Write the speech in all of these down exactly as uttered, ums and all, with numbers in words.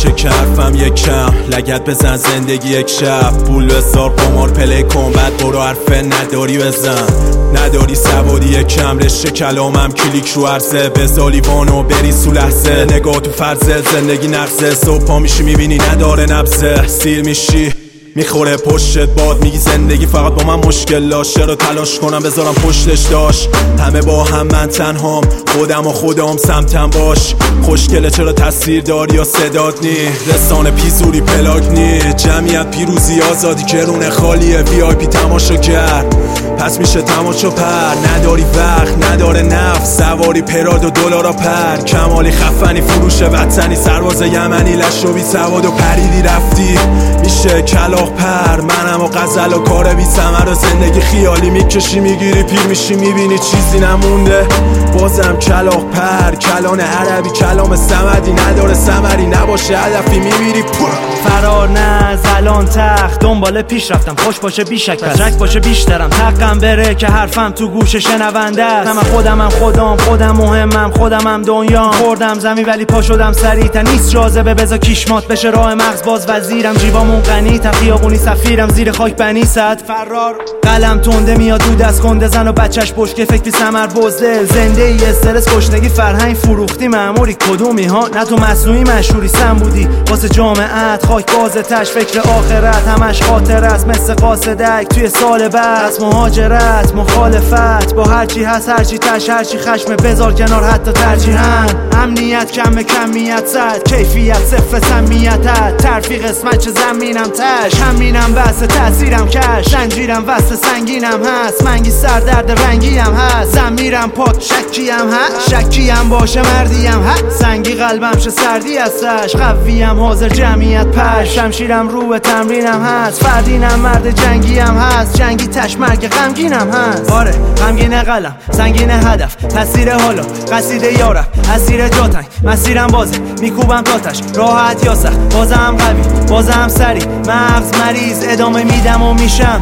که حرفم یک کم لگت بزن زندگی یک شب پول بزار قمار پلی کن بعد برو حرفه نداری بزن نداری سواری یک کم رشته کلامم کلیک رو عرصه بزالی وانو بری سو لحظه نگاه تو فرزه زندگی نقصه صبح پا میشی میبینی نداره نبزه سیر میشی میخوره پشتت باد میگی زندگی فقط با من مشکل داشت چرا تلاش کنم بذارم پشتش داشت همه با هم من تنهام خودم و خودم سمتم باش خوشگله چرا تصویر داری یا صدات نی رسانه پیزوری پلاک نی جمعیت پیروزی آزادی کرونه خالیه وی آی پی تماشا کرد پس میشه تماشا پر نداری وقت نداره نفس سواری پراد و دلارا پر کمالی خفنی فروش وطنی سرباز یمنی لش و بی سواد و پریدی رفتی میشه کلاغ پر منم و غزل و کار بی ثمر و زندگی خیالی میکشی میگیری پیر میشی میبینی چیزی نمونده بازم کلاغ پر کلان عربی کلام صمدی نداره ثمری نباشه هدفی میبینی فرار نه زلان تخت دنبال پیش رفتم خوش باشه بیشک پس رک باشه بیشترم تقم بره که حرفم تو گوش شنونده است من خودمم خودم خودم مهمم خودمم دنیام خوردم زمین ولی پا شدم سریعتر نیست جاذبه بذار کیشمات بشه راه مغز باز وزیرم جیبامون غنی تا خیابونی سفیرم زیر خاک بنی صد فرار قلم تنده میاد دود از کنده زن و بچهش بشکه فکر بی ثمر بزدل زنده ای استرس گشنگی فرهنگ فروختی مأموری کدومی ها نه تو مصنوعی مشهوری سم بودی واسه جامعت خاک بازتش فکر آخرت همش خاطر است مثل قاصدک توی سال بعد مهاجرت مخالفت با هرچی هست هرچی تش هرچی خشم بذار کنار حتی ترجیحاً امنیت کم کمیت صد کیفیت صفر سمیتت ترفیق قسمت چه زمینم تش همینم بس تاثیرم کش زنجیرم وصل سنگینم هست منگی سردرد رنگیم هست زمیرم پاک شکیم هست شکیم باشه مردیم هست سنگی قلبم شه سردی هستش قویم حاضر جمعیت پش شمشیرم رو به تمرینم هست فردینم مرد جنگیم هست جنگی تش مرگ غمگینم هست آره غمگین قلم سنگین هدف تاثیر حالا قصیده یارم اسیر جاتنگ مسیرم بازه میکوبم تاتش راحت یا سخت بازم قوی بازم سری مغز مریض ادامه میدم و میشم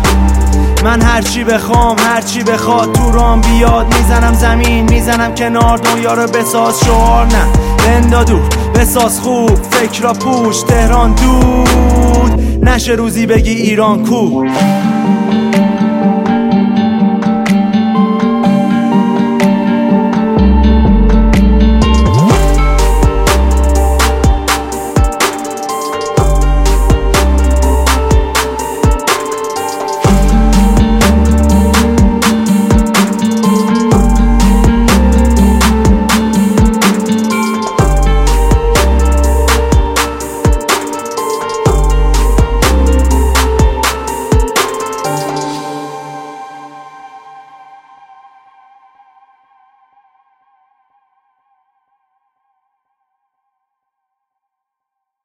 من هرچی بخوام هرچی بخواد تو رام بیاد میزنم زمین میزنم کنار دنیا رو بساز شعار نه بندا دور بساز خوب فکر را پوش تهران دود نشه روزی بگی ایران کو